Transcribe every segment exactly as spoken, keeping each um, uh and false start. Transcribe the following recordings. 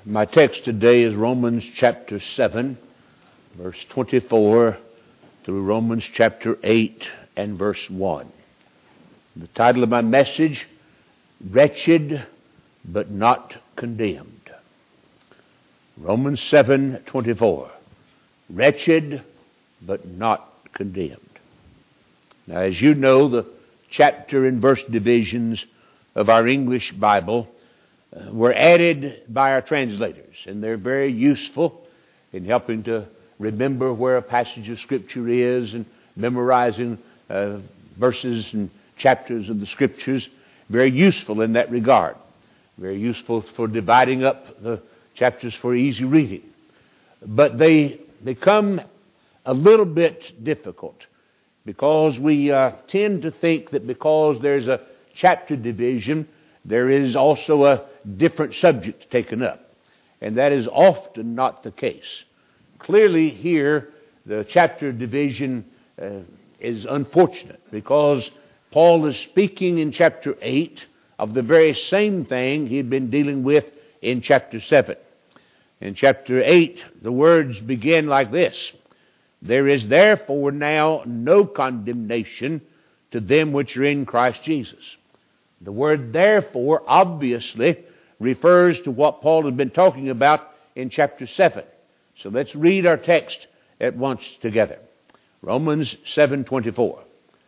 My text today is Romans chapter seven, verse twenty-four through Romans chapter eight and verse one. The title of my message, Wretched but Not Condemned. Romans seven twenty-four. Wretched but not condemned. Now, as you know, the chapter and verse divisions of our English Bible uh, were added by our translators, and they're very useful in helping to remember where a passage of Scripture is and memorizing uh, verses and chapters of the Scriptures. Very useful in that regard. Very useful for dividing up the chapters for easy reading. But they become a little bit difficult because we uh, tend to think that because there's a chapter division, there is also a different subject taken up. And that is often not the case. Clearly here, the chapter division uh, is unfortunate because Paul is speaking in chapter eight of the very same thing he had been dealing with in chapter seven. In chapter eight, the words begin like this: There is therefore now no condemnation to them which are in Christ Jesus. The word therefore obviously refers to what Paul had been talking about in chapter seven. So let's read our text at once together. Romans seven twenty-four.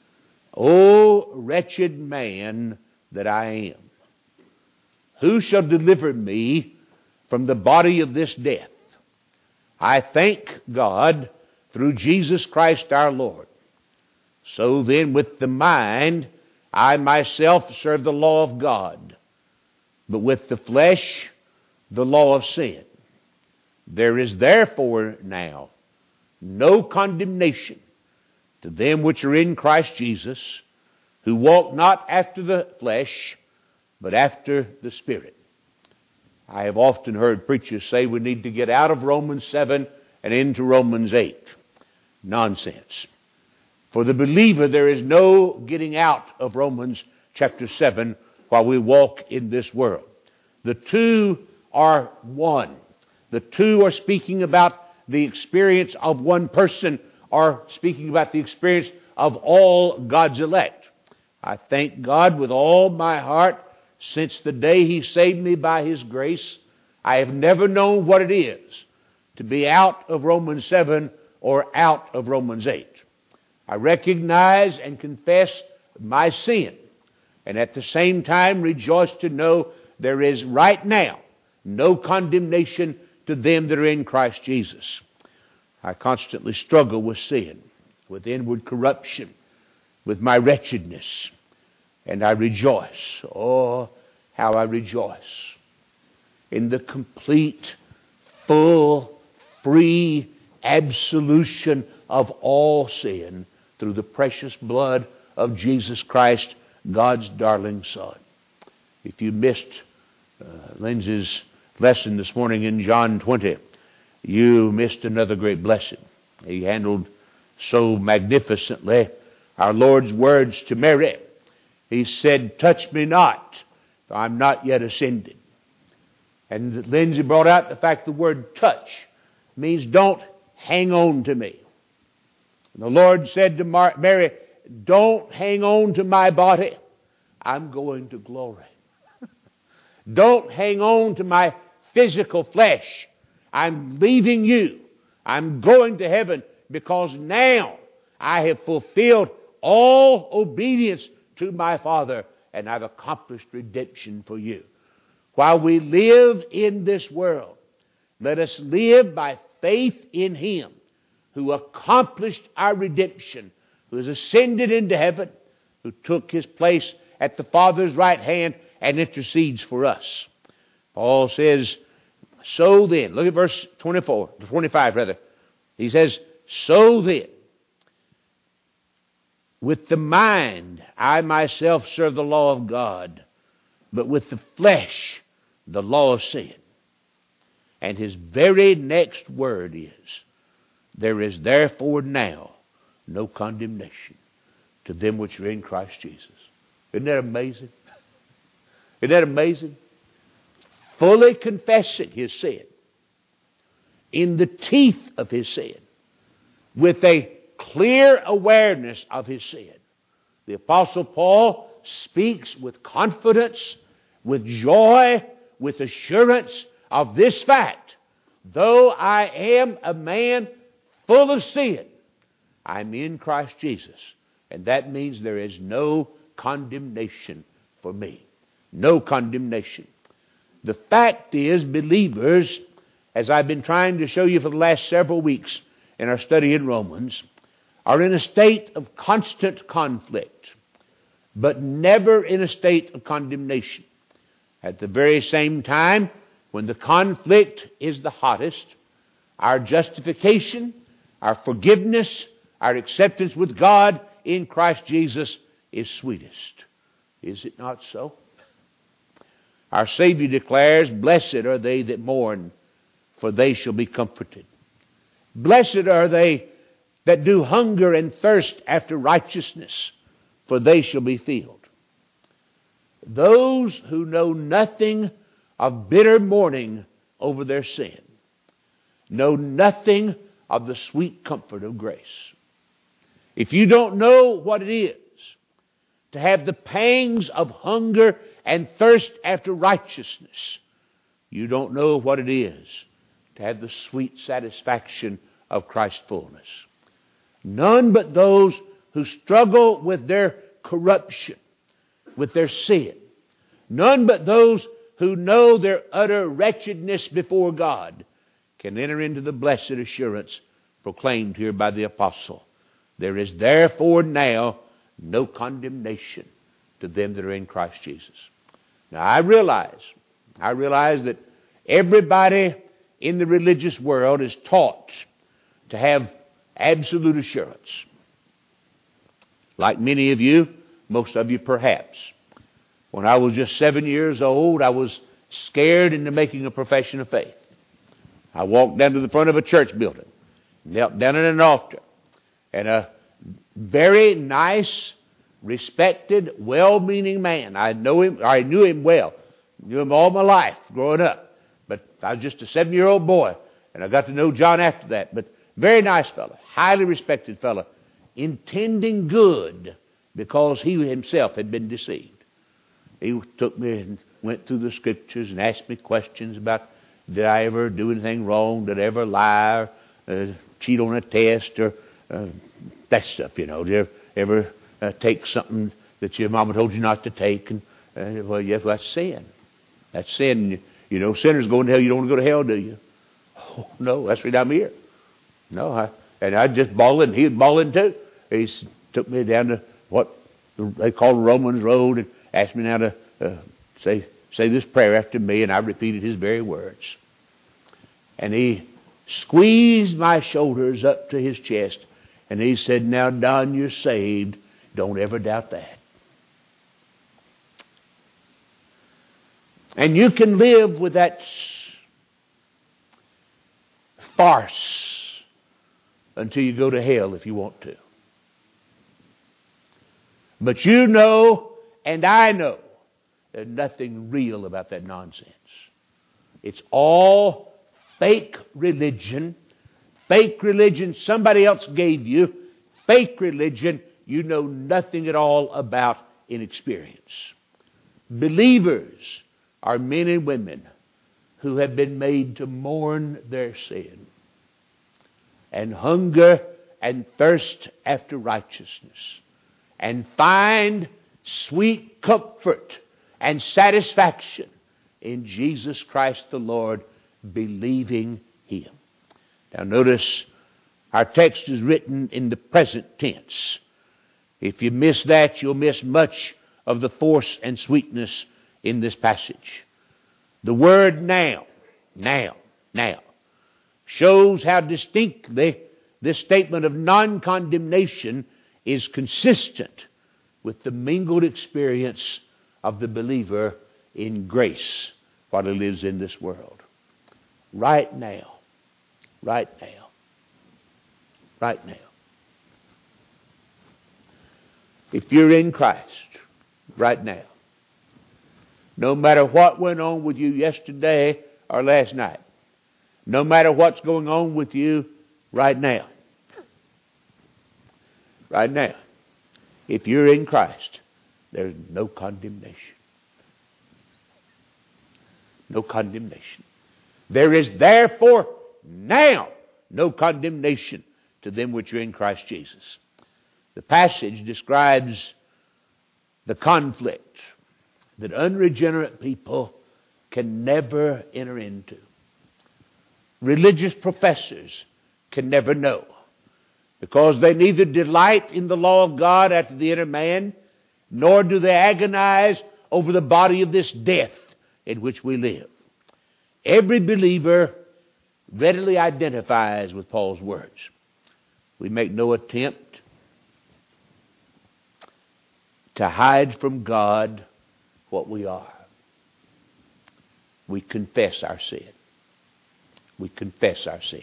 O wretched man that I am, who shall deliver me from the body of this death? I thank God through Jesus Christ our Lord. So then with the mind I myself serve the law of God, but with the flesh the law of sin. There is therefore now no condemnation to them which are in Christ Jesus, who walk not after the flesh, but after the Spirit. I have often heard preachers say we need to get out of Romans seven and into Romans eight. Nonsense. For the believer, there is no getting out of Romans chapter seven while we walk in this world. The two are one. The two are speaking about the experience of one person, or speaking about the experience of all God's elect. I thank God with all my heart. Since the day He saved me by His grace, I have never known what it is to be out of Romans seven or out of Romans eight. I recognize and confess my sin, and at the same time rejoice to know there is right now no condemnation to them that are in Christ Jesus. I constantly struggle with sin, with inward corruption, with my wretchedness, and I rejoice. Oh, how I rejoice in the complete, full, free absolution of all sin through the precious blood of Jesus Christ, God's darling Son. If you missed uh, Lindsay's lesson this morning in John twenty, you missed another great blessing. He handled so magnificently our Lord's words to Mary. He said, "Touch me not, for I'm not yet ascended." And Lindsay brought out the fact the word touch means don't hang on to me. And the Lord said to Mar- Mary, don't hang on to my body. I'm going to glory. Don't hang on to my physical flesh. I'm leaving you. I'm going to heaven because now I have fulfilled all obedience to my Father and I've accomplished redemption for you. While we live in this world, let us live by faith in Him who accomplished our redemption, who has ascended into heaven, who took His place at the Father's right hand and intercedes for us. Paul says, so then, look at verse twenty-four, twenty-five rather. He says, so then, with the mind I myself serve the law of God, but with the flesh the law of sin. And his very next word is, there is therefore now no condemnation to them which are in Christ Jesus. Isn't that amazing? Isn't that amazing? fully confessing his sin, in the teeth of his sin, with a clear awareness of his sin, the Apostle Paul speaks with confidence, with joy, with assurance of this fact: though I am a man full of sin, I'm in Christ Jesus. And that means there is no condemnation for me. No condemnation. The fact is, believers, as I've been trying to show you for the last several weeks in our study in Romans, are in a state of constant conflict, but never in a state of condemnation. At the very same time, when the conflict is the hottest, our justification, our forgiveness, our acceptance with God in Christ Jesus is sweetest. Is it not so? Our Savior declares, "Blessed are they that mourn, for they shall be comforted. Blessed are they that do hunger and thirst after righteousness, for they shall be filled." Those who know nothing of bitter mourning over their sin know nothing of the sweet comfort of grace. If you don't know what it is to have the pangs of hunger and thirst after righteousness, you don't know what it is to have the sweet satisfaction of Christ's fullness. None but those who struggle with their corruption, with their sin, none but those who know their utter wretchedness before God can enter into the blessed assurance proclaimed here by the apostle: there is therefore now no condemnation to them that are in Christ Jesus. Now I realize, I realize that everybody in the religious world is taught to have absolute assurance. Like many of you, most of you perhaps. When I was just seven years old, I was scared into making a profession of faith. I walked down to the front of a church building, knelt down at an altar, and a very nice, respected, well-meaning man. I know him. I knew him well. Knew him all my life growing up. But I was just a seven-year-old boy, and I got to know John after that. But very nice fellow, highly respected fellow, intending good because he himself had been deceived. He took me and went through the Scriptures and asked me questions about, did I ever do anything wrong? Did I ever lie or uh, cheat on a test or uh, that stuff, you know? Did you ever uh, take something that your mama told you not to take? And uh, well, yes, well, that's sin. That's sin. You know, sinners going to hell. You don't want to go to hell, do you? Oh, no, that's right, I'm here. No, I, and I just bawling. He was bawling too. He took me down to what they call Romans Road and asked me now to uh, say say this prayer after me, and I repeated his very words. And he squeezed my shoulders up to his chest, and he said, "Now, Don, you're saved. Don't ever doubt that." And you can live with that farce until you go to hell if you want to. But you know, and I know, there's nothing real about that nonsense. It's all fake religion. Fake religion somebody else gave you. Fake religion you know nothing at all about in experience. Believers are men and women who have been made to mourn their sin and hunger and thirst after righteousness and find sweet comfort and satisfaction in Jesus Christ the Lord, believing Him. Now notice our text is written in the present tense. If you miss that, you'll miss much of the force and sweetness in this passage. The word now, now, now, shows how distinctly this statement of non-condemnation is consistent with the mingled experience of the believer in grace while he lives in this world. Right now, right now, right now. If you're in Christ, right now, No matter what went on with you yesterday or last night. No matter what's going on with you right now. Right now. If you're in Christ, there's no condemnation. No condemnation. There is therefore now no condemnation to them which are in Christ Jesus. The passage describes the conflict that unregenerate people can never enter into. Religious professors can never know, because they neither delight in the law of God after the inner man, nor do they agonize over the body of this death in which we live. Every believer readily identifies with Paul's words. We make no attempt to hide from God what we are. We confess our sin. We confess our sin.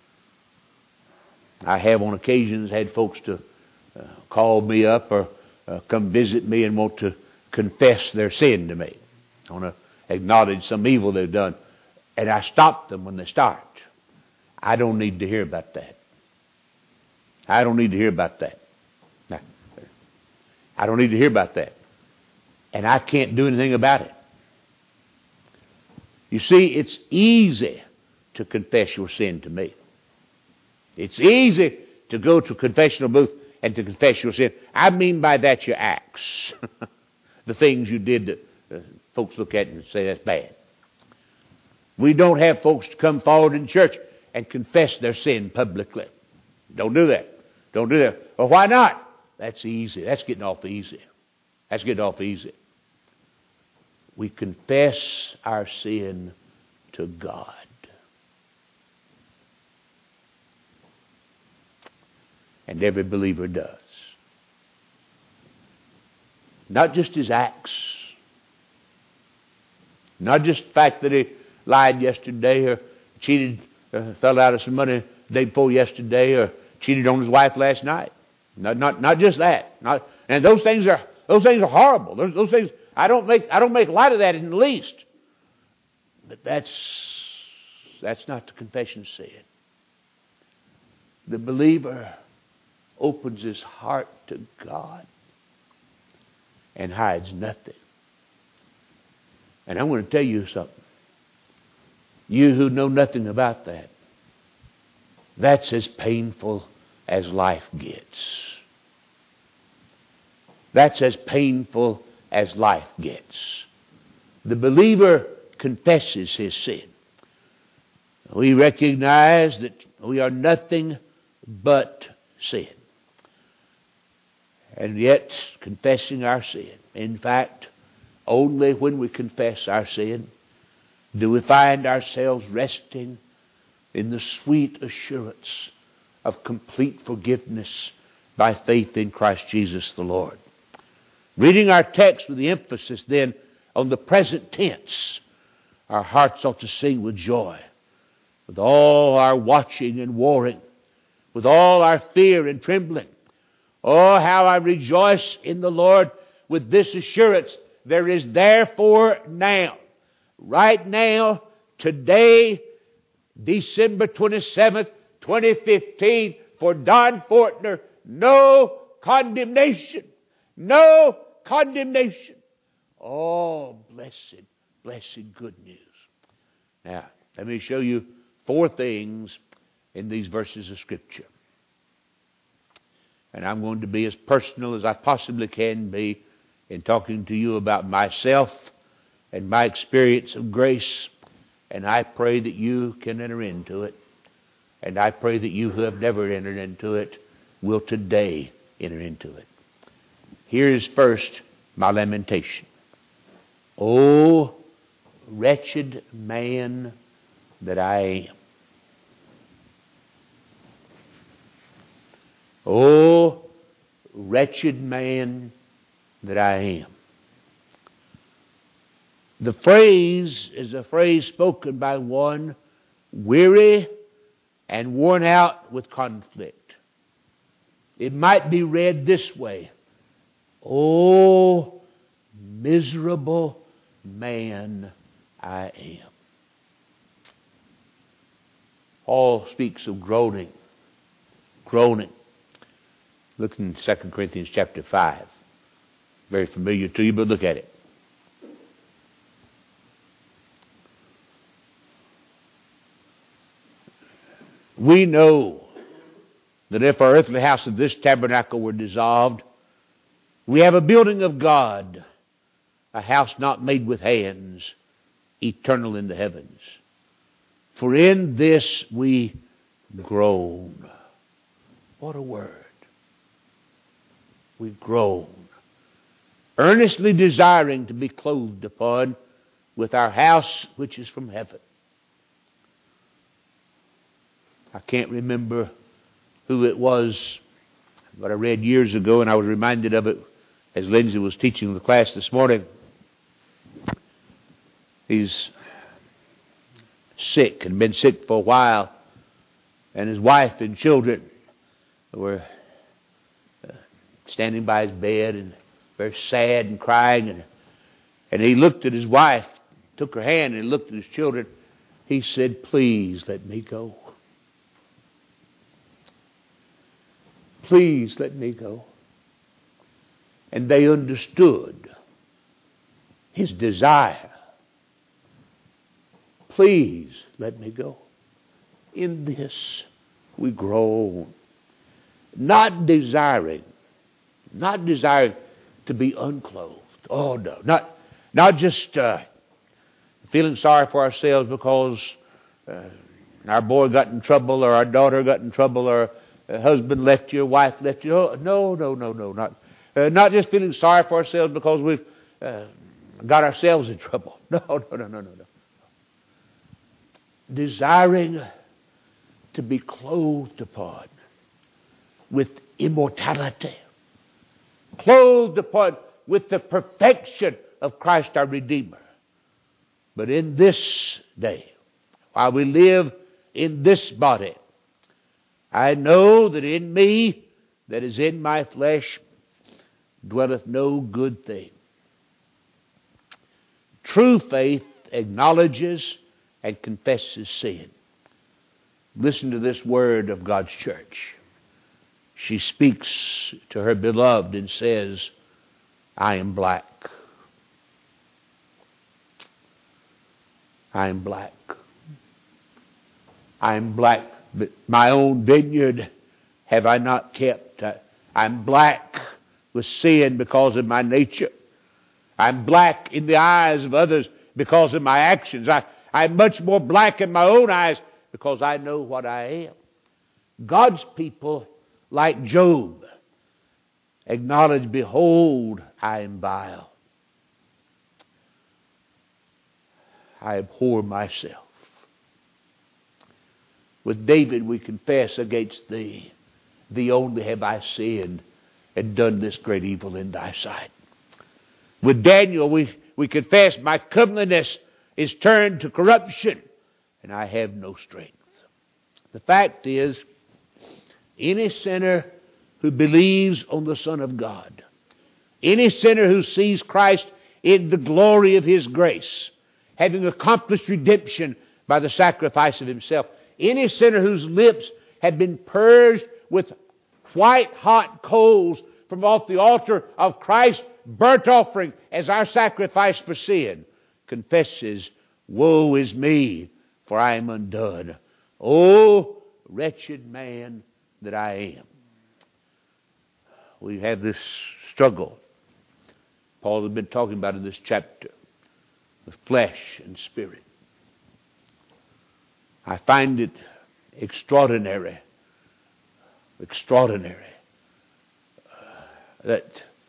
I have on occasions had folks to uh, call me up or uh, come visit me and want to confess their sin to me. I want to acknowledge some evil they've done. And I stop them when they start. I don't need to hear about that. I don't need to hear about that. Now, I don't need to hear about that. And I can't do anything about it. You see, it's easy to confess your sin to me. It's easy to go to a confessional booth and to confess your sin. I mean by that your acts. The things you did that uh, folks look at and say that's bad. We don't have folks to come forward in church and confess their sin publicly. Don't do that. Don't do that. Well, why not? That's easy. That's getting off easy. That's getting off easy. We confess our sin to God. And every believer does. Not just his acts. Not just the fact that he lied yesterday or cheated, uh, fell out of some money the day before yesterday or cheated on his wife last night. Not, not, not just that. Not, and those things are those things are horrible. Those, those things I don't make I don't make light of that in the least. But that's that's not the confession of sin. The believer opens his heart to God and hides nothing. And I'm going to tell you something. You who know nothing about that, that's as painful as life gets. That's as painful as life gets. The believer confesses his sin. We recognize that we are nothing but sin. And yet, confessing our sin. In fact, only when we confess our sin do we find ourselves resting in the sweet assurance of complete forgiveness by faith in Christ Jesus the Lord. Reading our text with the emphasis then on the present tense, our hearts ought to sing with joy, with all our watching and warring, with all our fear and trembling. Oh, how I rejoice in the Lord with this assurance. There is therefore now, right now, today, December twenty-seventh, twenty fifteen, for Don Fortner, no condemnation. No condemnation. Oh, blessed, blessed good news. Now, let me show you four things in these verses of Scripture. And I'm going to be as personal as I possibly can be in talking to you about myself and my experience of grace. And I pray that you can enter into it. And I pray that you who have never entered into it will today enter into it. Here is first my lamentation. Oh, wretched man that I am. Oh, wretched man that I am. The phrase is a phrase spoken by one weary and worn out with conflict. It might be read this way. Oh, miserable man I am. Paul speaks of groaning. Groaning. Look in Second Corinthians chapter five. Very familiar to you, but look at it. We know that if our earthly house of this tabernacle were dissolved, we have a building of God, a house not made with hands, eternal in the heavens. For in this we groan. What a word. We groan, earnestly desiring to be clothed upon with our house which is from heaven. I can't remember who it was, but I read years ago, and I was reminded of it as Lindsay was teaching the class this morning. He's sick and been sick for a while, and his wife and children were uh, standing by his bed and very sad and crying, and, and he looked at his wife, took her hand, and looked at his children. He said, "Please let me go. Please let me go." And they understood his desire. Please let me go. In this we groan, not desiring, not desiring to be unclothed. Oh no, not not just uh, feeling sorry for ourselves because uh, our boy got in trouble, or our daughter got in trouble, or a husband left you, or wife left you. Oh, no, no, no, no, not uh, not just feeling sorry for ourselves because we've uh, got ourselves in trouble. No, no, no, no, no, no. Desiring to be clothed upon with immortality, clothed upon with the perfection of Christ our Redeemer. But in this day, while we live in this body, I know that in me, that is in my flesh, dwelleth no good thing. True faith acknowledges and confesses sin. Listen to this word of God's church. She speaks to her beloved and says, "I am black. I am black. I am black, but my own vineyard have I not kept. I, I'm black with sin because of my nature. I'm black in the eyes of others because of my actions. I, I'm much more black in my own eyes because I know what I am." God's people, like Job, acknowledge, "Behold, I am vile. I abhor myself." With David we confess, "Against thee, thee only have I sinned, and done this great evil in thy sight." With Daniel we, we confess, "My comeliness is turned to corruption, and I have no strength." The fact is, any sinner who believes on the Son of God, any sinner who sees Christ in the glory of His grace, having accomplished redemption by the sacrifice of Himself, any sinner whose lips have been purged with white-hot coals from off the altar of Christ's burnt offering as our sacrifice for sin, confesses, "Woe is me, for I am undone. O wretched man that I am." We have this struggle Paul has been talking about in this chapter, with flesh and spirit. I find it extraordinary, extraordinary uh, that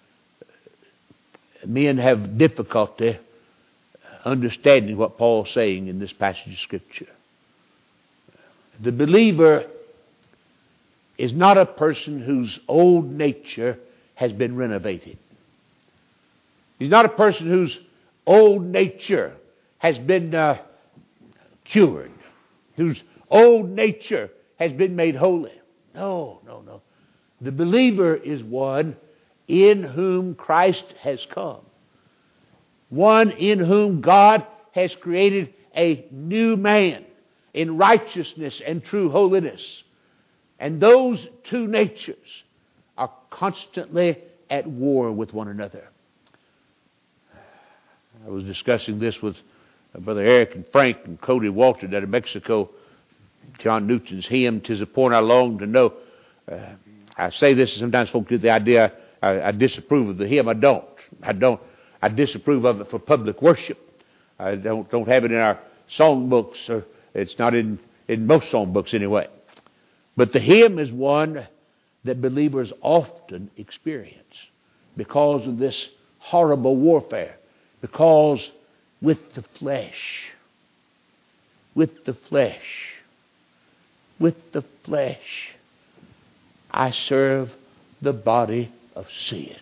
men have difficulty understanding what Paul's saying in this passage of Scripture. The believer is not a person whose old nature has been renovated. He's not a person whose old nature has been uh, cured, whose old nature has been made holy. No, no, no. The believer is one in whom Christ has come. one in whom God has created a new man in righteousness and true holiness. And those two natures are constantly at war with one another. I was discussing this with Brother Eric and Frank and Cody Walter out of Mexico. John Newton's hymn, "'Tis a Point I Long to Know." Uh, I say this, and sometimes folks get the idea I, I disapprove of the hymn. I don't. I don't. I disapprove of it for public worship. I don't don't have it in our songbooks, or it's not in, in most songbooks anyway. But the hymn is one that believers often experience because of this horrible warfare. Because with the flesh, with the flesh, with the flesh, I serve the body of sin.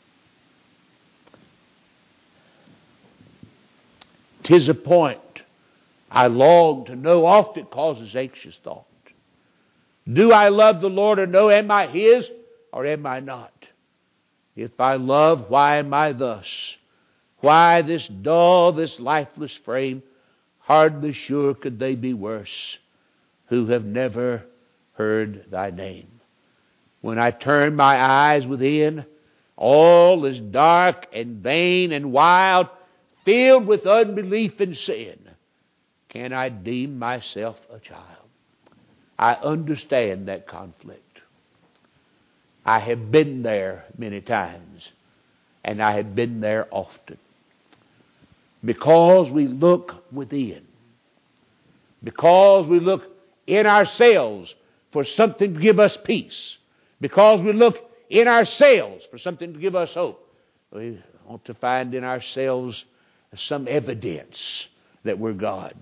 'Tis a point I long to know, oft it causes anxious thought. Do I love the Lord, or no? Am I His, or am I not? If I love, why am I thus? Why this dull, this lifeless frame? Hardly sure could they be worse who have never heard Thy name. When I turn my eyes within, all is dark and vain and wild, filled with unbelief and sin. Can I deem myself a child? I understand that conflict. I have been there many times, and I have been there often. Because we look within, because we look in ourselves for something to give us peace, because we look in ourselves for something to give us hope, we want to find in ourselves some evidence that we're God's.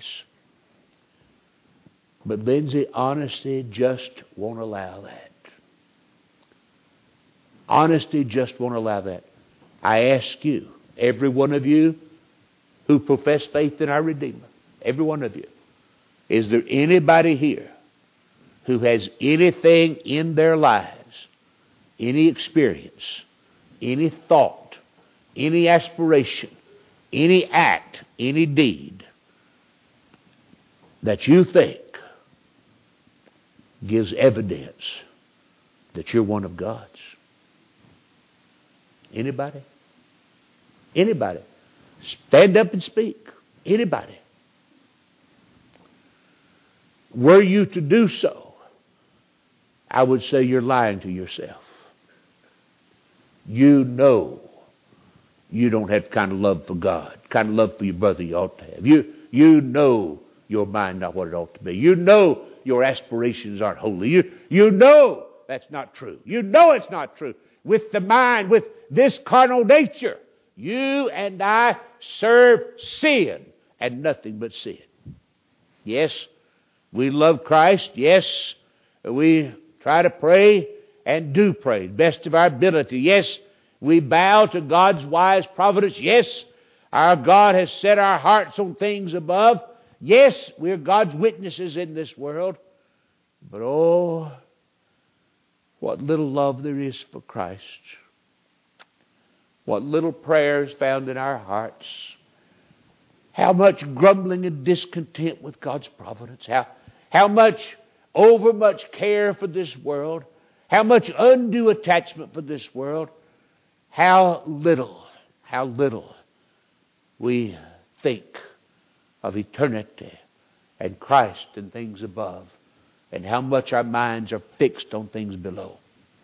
But Lindsay, honesty just won't allow that. Honesty just won't allow that. I ask you, every one of you who profess faith in our Redeemer, every one of you, is there anybody here who has anything in their lives, any experience, any thought, any aspiration, any act, any deed that you think gives evidence that you're one of God's? Anybody? Anybody? Stand up and speak. Anybody? Were you to do so, I would say you're lying to yourself. You know you don't have the kind of love for God, the kind of love for your brother you ought to have. You, you know your mind not what it ought to be. You know your aspirations aren't holy. You, you know that's not true. You know it's not true. With the mind, with this carnal nature, you and I serve sin and nothing but sin. Yes, we love Christ. Yes, we try to pray and do pray, best of our ability. Yes, we bow to God's wise providence. Yes, our God has set our hearts on things above. Yes, we're God's witnesses in this world. But oh, what little love there is for Christ. What little prayers found in our hearts. How much grumbling and discontent with God's providence. How, how much overmuch care for this world. How much undue attachment for this world. How little, how little we think of eternity and Christ and things above, and how much our minds are fixed on things below.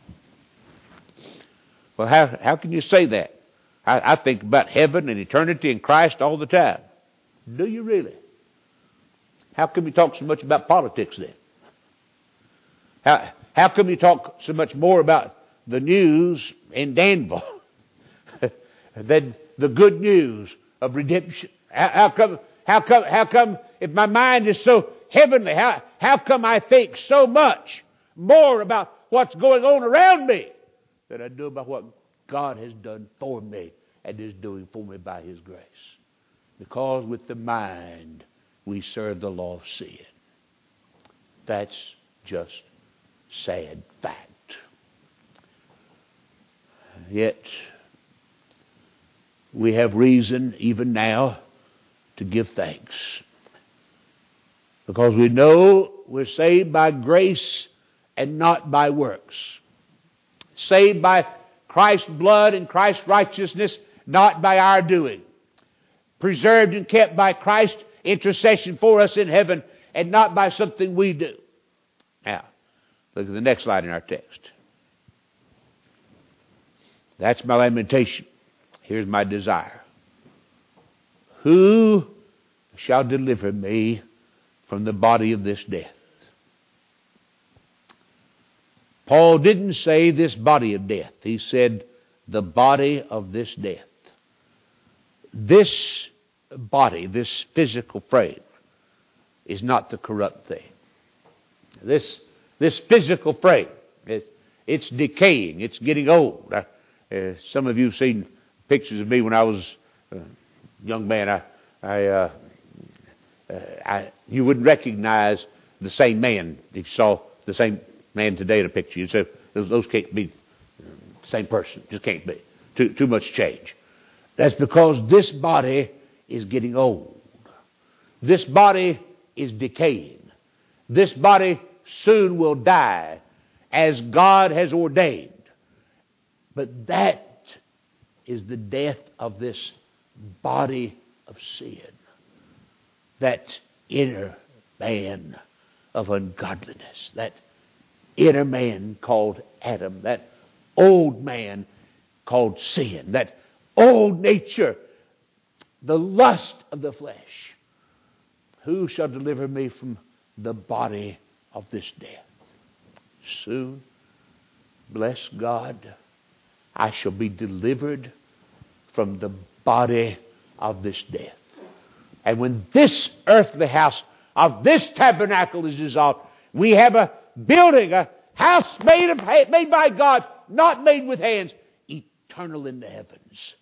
Well, how, how can you say that? I, I think about heaven and eternity and Christ all the time. Do you really? How come you talk so much about politics then? How, how come you talk so much more about the news in Danville than the good news of redemption? How, how come? How come? How come? If my mind is so heavenly, how how come I think so much more about what's going on around me than I do about what God has done for me and is doing for me by His grace? Because with the mind we serve the law of sin. That's just sad fact. Yet we have reason even now to give thanks. Because we know we're saved by grace and not by works. Saved by Christ's blood and Christ's righteousness, not by our doing. Preserved and kept by Christ's intercession for us in heaven, and not by something we do. Now, look at the next line in our text. That's my lamentation. Here's my desire. Who shall deliver me from the body of this death? Paul didn't say this body of death. He said the body of this death. This body, this physical frame, is not the corrupt thing. This this physical frame, it, it's decaying. It's getting old. I, uh, some of you have seen pictures of me when I was a young man. I, I, uh, uh, I, you wouldn't recognize the same man if you saw the same man today in a picture. You say those, those can't be the same person. Just can't be. Too too much change. That's because this body is getting old. This body is decaying. This body soon will die as God has ordained. But that is the death of this body of sin. That inner man of ungodliness. That inner man called Adam. That old man called sin. That old nature, the lust of the flesh. Who shall deliver me from the body of this death? Soon, bless God, I shall be delivered from the body of this death. And when this earthly house of this tabernacle is dissolved, we have a building, a house made of made by God, not made with hands, eternal in the heavens.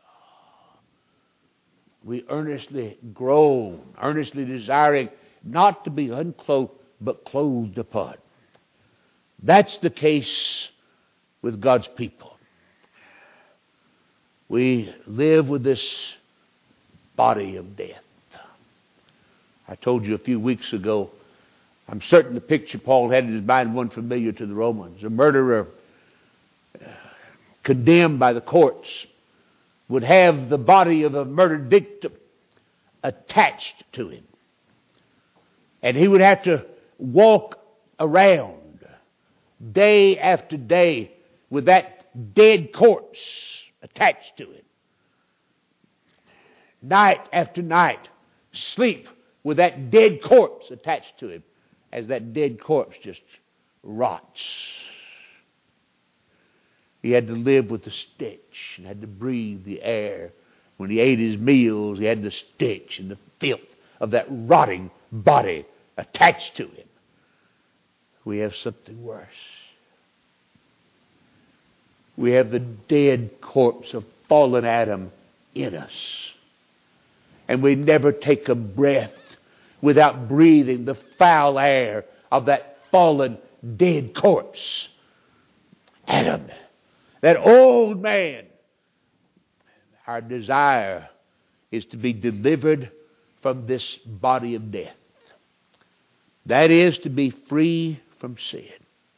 We earnestly groan, earnestly desiring not to be unclothed, but clothed upon. That's the case with God's people. We live with this body of death. I told you a few weeks ago, I'm certain the picture Paul had in his mind wasn't familiar to the Romans. A murderer uh, condemned by the courts would have the body of a murdered victim attached to him. And he would have to walk around day after day with that dead corpse attached to him. Night after night, sleep with that dead corpse attached to him as that dead corpse just rots. He had to live with the stench and had to breathe the air. When he ate his meals, he had the stench and the filth of that rotting body attached to him. We have something worse. We have the dead corpse of fallen Adam in us. And we never take a breath without breathing the foul air of that fallen dead corpse. Adam. That old man. Our desire is to be delivered from this body of death. That is to be free from sin.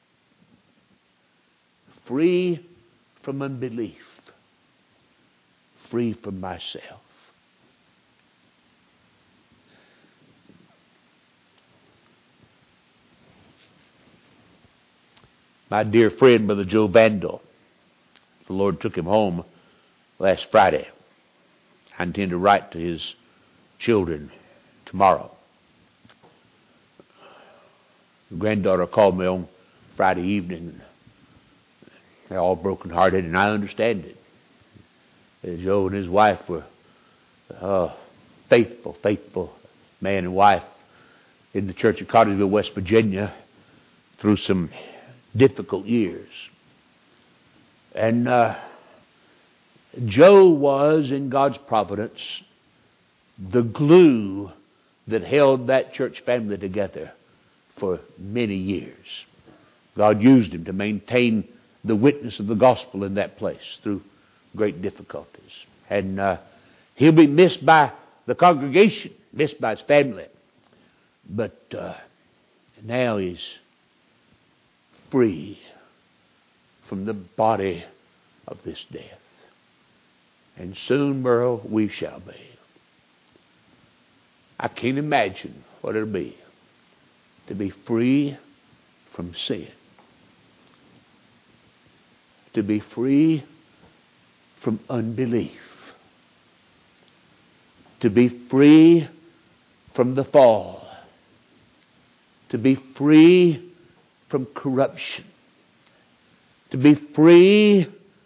Free from unbelief. Free from myself. My dear friend, Brother Joe Vandal, the Lord took him home last Friday. I intend to write to his children tomorrow. The granddaughter called me on Friday evening. They're all brokenhearted, and I understand it. Joe and his wife were uh, faithful, faithful man and wife in the church of Cartersville, West Virginia, through some difficult years. And uh, Joe was, in God's providence, the glue that held that church family together for many years. God used him to maintain the witness of the gospel in that place through great difficulties. And uh, He'll be missed by the congregation, missed by his family. But uh, now he's free from the body of this death. And soon, Merle, we shall be. I can't imagine what it'll be to be free from sin. To be free from unbelief. To be free from the fall. To be free from corruption. To be free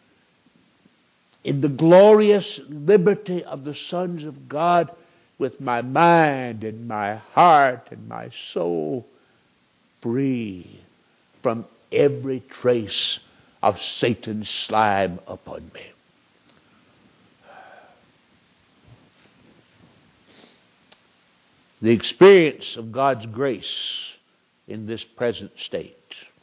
in the glorious liberty of the sons of God, with my mind and my heart and my soul free from every trace of Satan's slime upon me. The experience of God's grace in this present state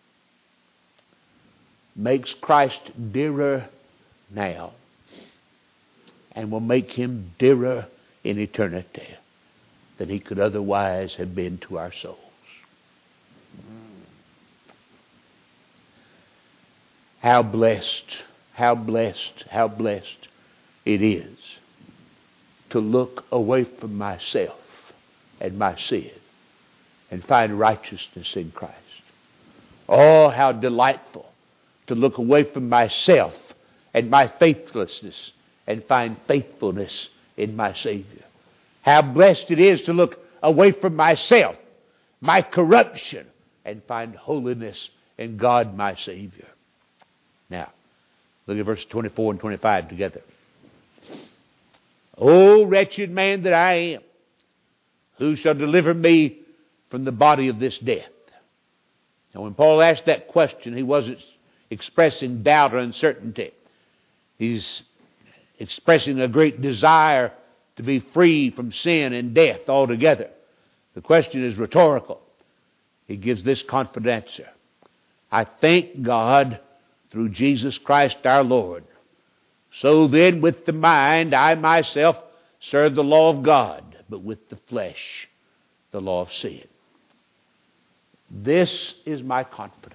makes Christ dearer now and will make him dearer in eternity than he could otherwise have been to our souls. How blessed, how blessed, how blessed it is to look away from myself and my sin and find righteousness in Christ. Oh, how delightful to look away from myself and my faithlessness and find faithfulness in my Savior. How blessed it is to look away from myself, my corruption, and find holiness in God my Savior. Now, look at verses twenty-four and twenty-five together. O wretched man that I am, who shall deliver me from the body of this death? Now, when Paul asked that question, he wasn't expressing doubt or uncertainty. He's expressing a great desire to be free from sin and death altogether. The question is rhetorical. He gives this confident answer. I thank God through Jesus Christ our Lord. So then with the mind I myself serve the law of God, but with the flesh the law of sin. This is my confidence.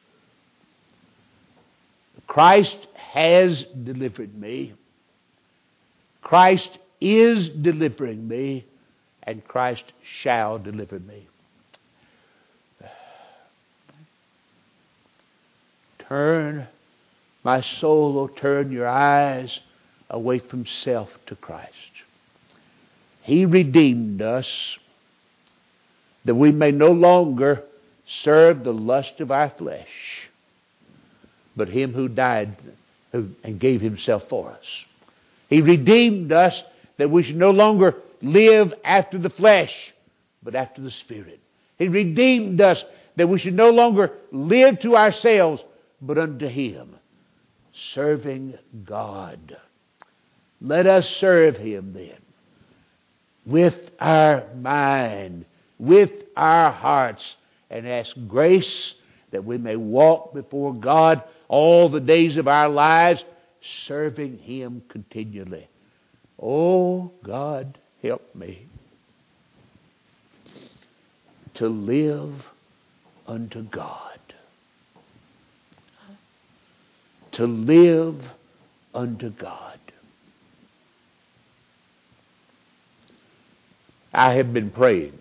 Christ has delivered me. Christ is delivering me, and Christ shall deliver me. Turn, my soul, oh, turn your eyes away from self to Christ. He redeemed us that we may no longer serve the lust of our flesh, but Him who died and gave Himself for us. He redeemed us that we should no longer live after the flesh, but after the Spirit. He redeemed us that we should no longer live to ourselves, but unto Him, serving God. Let us serve Him then, with our mind, with our hearts, and ask grace that we may walk before God all the days of our lives, serving Him continually. Oh, God, help me to live unto God. To live unto God. I have been praying.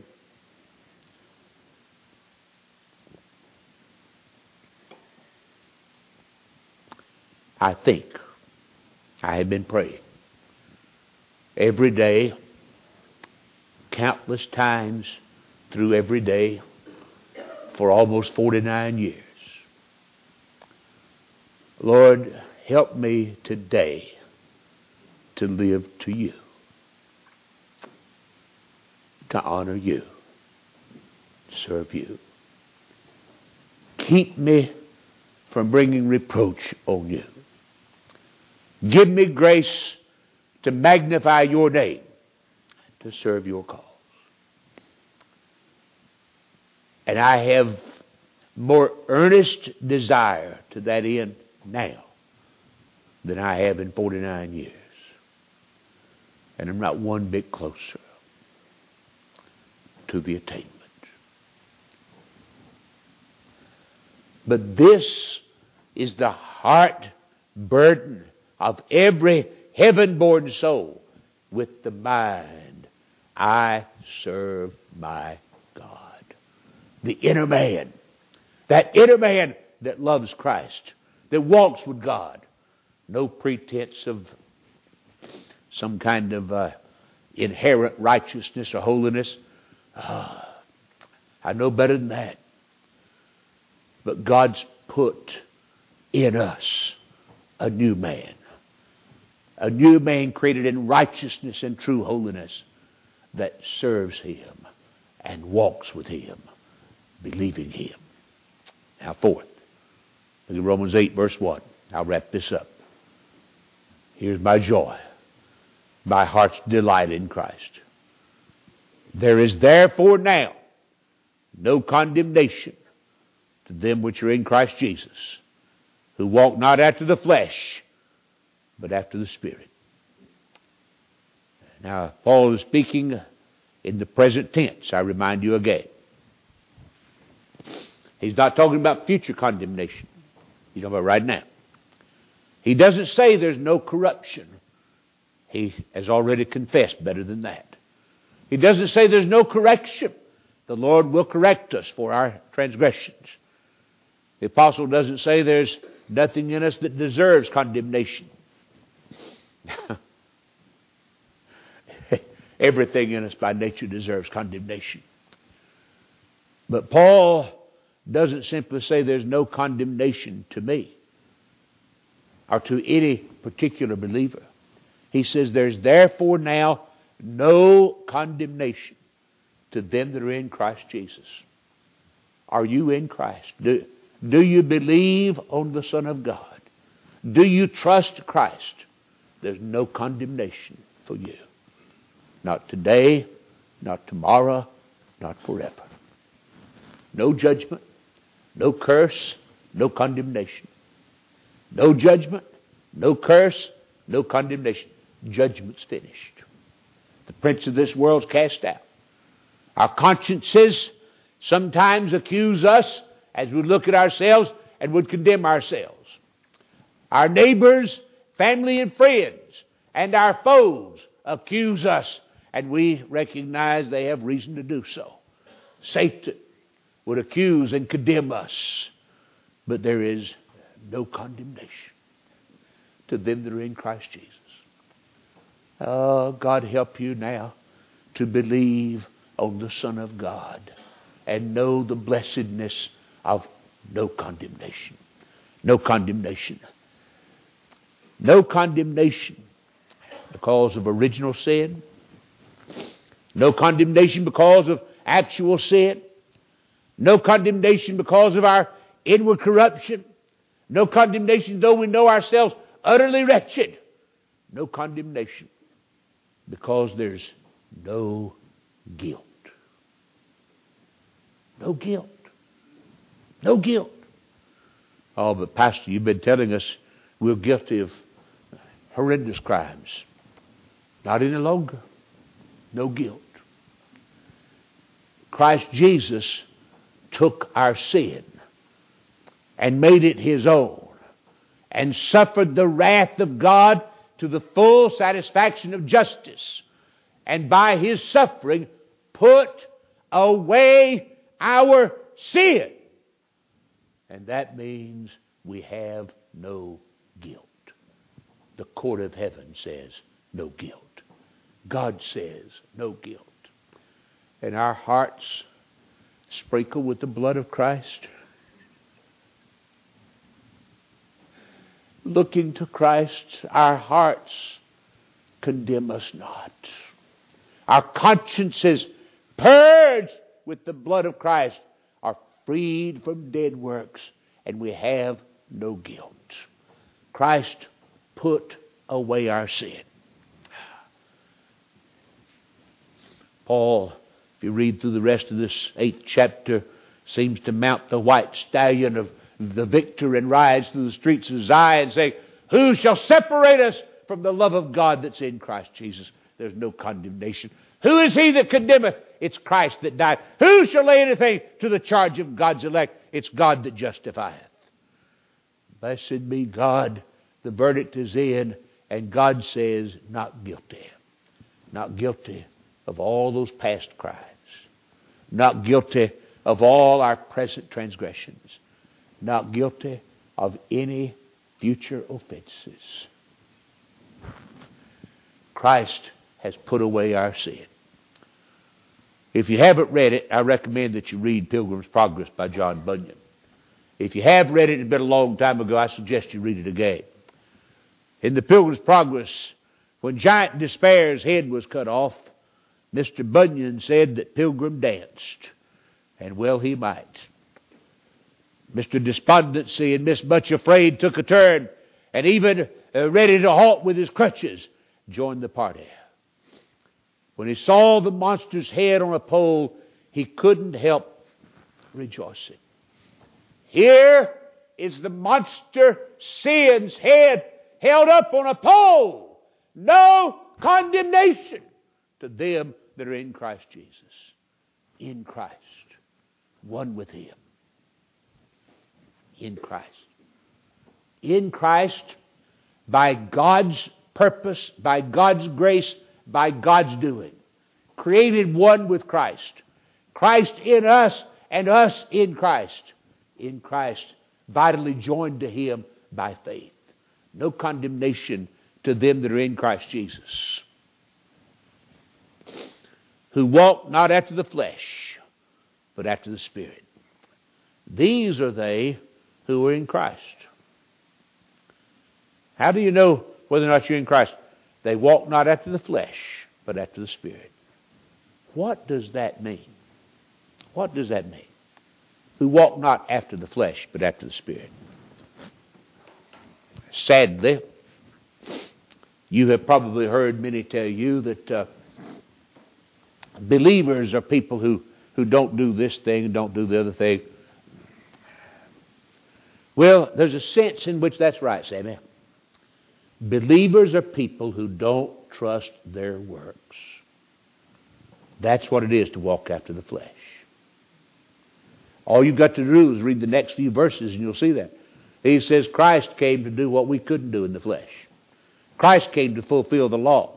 I think I have been praying every day, countless times through every day for almost forty-nine years. Lord, help me today to live to You, to honor You, to serve You. Keep me from bringing reproach on You. Give me grace to magnify Your name, to serve Your cause. And I have more earnest desire to that end now than I have in forty-nine years. And I'm not one bit closer to the attainment. But this is the heart burden of every heaven-born soul with the mind. I serve my God. The inner man. That inner man that loves Christ. That walks with God. No pretense of some kind of uh, inherent righteousness or holiness. Uh, I know better than that. But God's put in us a new man. A new man created in righteousness and true holiness that serves Him and walks with Him, believing Him. Now, fourth, look at Romans eight, verse one. I'll wrap this up. Here's my joy, my heart's delight in Christ. There is therefore now no condemnation to them which are in Christ Jesus, who walk not after the flesh, but after the Spirit. Now, Paul is speaking in the present tense, I remind you again. He's not talking about future condemnation. He's talking about right now. He doesn't say there's no corruption. He has already confessed better than that. He doesn't say there's no correction. The Lord will correct us for our transgressions. The apostle doesn't say there's nothing in us that deserves condemnation. Everything in us by nature deserves condemnation. But Paul doesn't simply say there's no condemnation to me or to any particular believer. He says there's therefore now no condemnation to them that are in Christ Jesus. Are you in Christ? Do, do you believe on the Son of God? Do you trust Christ? There's no condemnation for you. Not today, not tomorrow, not forever. No judgment, no curse, no condemnation. No judgment, no curse, no condemnation. Judgment's finished. The prince of this world's cast out. Our consciences sometimes accuse us as we look at ourselves and would condemn ourselves. Our neighbors, family and friends, and our foes accuse us, and we recognize they have reason to do so. Satan would accuse and condemn us, but there is no condemnation to them that are in Christ Jesus. Oh, God help you now to believe on the Son of God and know the blessedness of no condemnation. No condemnation. No condemnation because of original sin. No condemnation because of actual sin. No condemnation because of our inward corruption. No condemnation though we know ourselves utterly wretched. No condemnation because there's no guilt. No guilt. No guilt. Oh, but Pastor, you've been telling us we're guilty of horrendous crimes. Not any longer. No guilt. Christ Jesus took our sin and made it His own and suffered the wrath of God to the full satisfaction of justice, and by His suffering put away our sin. And that means we have no guilt. The court of heaven says no guilt. God says no guilt. And our hearts sprinkled with the blood of Christ, looking to Christ, our hearts condemn us not. Our consciences, purged with the blood of Christ, are freed from dead works, and we have no guilt. Christ put away our sin. Paul, if you read through the rest of this eighth chapter, seems to mount the white stallion of the victor and rides through the streets of Zion saying, who shall separate us from the love of God that's in Christ Jesus? there's no condemnation. Who is he that condemneth? It's Christ that died. Who shall lay anything to the charge of God's elect? It's God that justifieth. Blessed be God. The verdict is in, and God says, not guilty. Not guilty of all those past crimes. Not guilty of all our present transgressions. Not guilty of any future offenses. Christ has put away our sin. If you haven't read it, I recommend that you read Pilgrim's Progress by John Bunyan. If you have read it, it's been a long time ago, I suggest you read it again. In the Pilgrim's Progress, when Giant Despair's head was cut off, Mister Bunyan said that Pilgrim danced, and well he might. Mister Despondency and Miss Much Afraid took a turn, and even uh, ready to halt with his crutches, joined the party. When he saw the monster's head on a pole, he couldn't help rejoicing. Here is the monster sin's head held up on a pole. No condemnation to them that are in Christ Jesus. In Christ. One with Him. In Christ. In Christ, by God's purpose, by God's grace, by God's doing. Created one with Christ. Christ in us and us in Christ. In Christ, vitally joined to Him by faith. No condemnation to them that are in Christ Jesus. Who walk not after the flesh, but after the Spirit. These are they who are in Christ. How do you know whether or not you're in Christ? They walk not after the flesh, but after the Spirit. What does that mean? What does that mean? Who walk not after the flesh, but after the Spirit. Sadly, you have probably heard many tell you that uh, believers are people who, who don't do this thing and don't do the other thing. Well, there's a sense in which that's right, Sammy. Believers are people who don't trust their works. That's what it is to walk after the flesh. All you've got to do is read the next few verses and you'll see that. He says Christ came to do what we couldn't do in the flesh. Christ came to fulfill the law.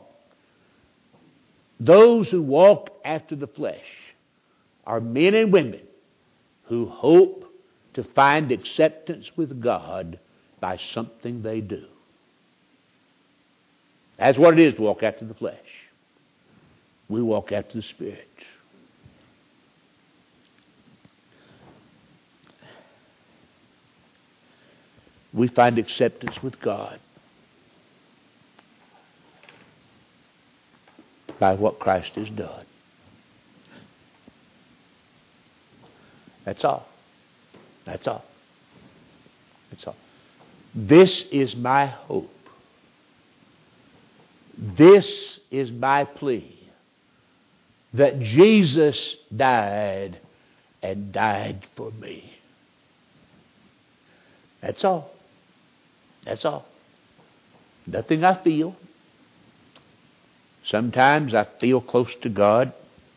Those who walk after the flesh are men and women who hope to find acceptance with God by something they do. That's what it is to walk after the flesh. We walk after the Spirit. We find acceptance with God by what Christ has done. That's all. That's all. That's all. This is my hope. This is my plea. That Jesus died and died for me. That's all. That's all. Nothing I feel. Sometimes I feel close to God,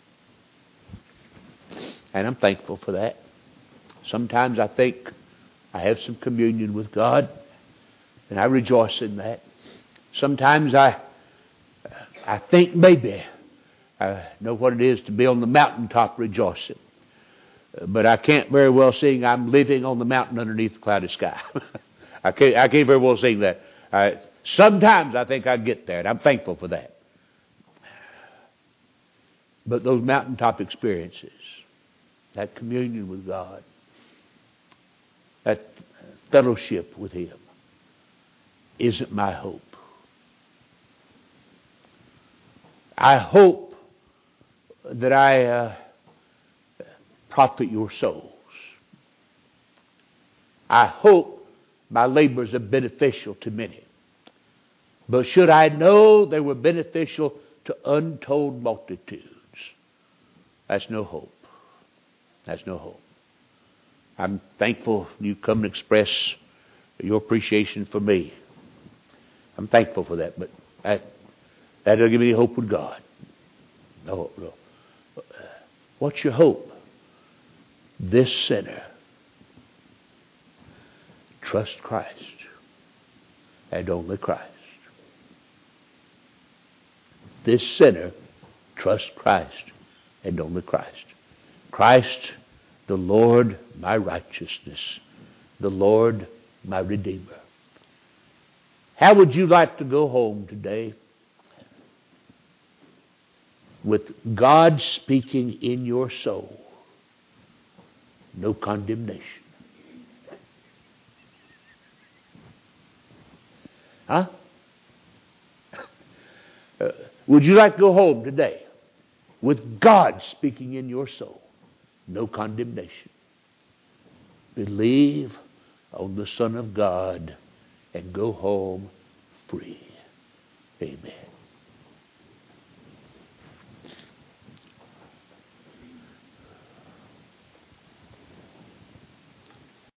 and I'm thankful for that. Sometimes I think I have some communion with God, and I rejoice in that. Sometimes I, I think maybe I know what it is to be on the mountaintop rejoicing. But I can't very well sing I'm living on the mountain underneath the cloudy sky. I can't, I can't very well sing that. Uh, sometimes I think I get there, and I'm thankful for that. But those mountaintop experiences, that communion with God, that fellowship with Him, isn't my hope. I hope that I uh, profit your souls. I hope my labors are beneficial to many. But should I know they were beneficial to untold multitudes, that's no hope. That's no hope. I'm thankful you come and express your appreciation for me. I'm thankful for that, but I, That doesn't give me any hope with God. No, no. What's your hope? This sinner. Trust Christ and only Christ. This sinner, trust Christ and only Christ. Christ, the Lord, my righteousness. The Lord, my Redeemer. How would you like to go home today? With God speaking in your soul. No condemnation. Huh? Uh, would you like to go home today with God speaking in your soul? No condemnation. Believe on the Son of God and go home free. Amen.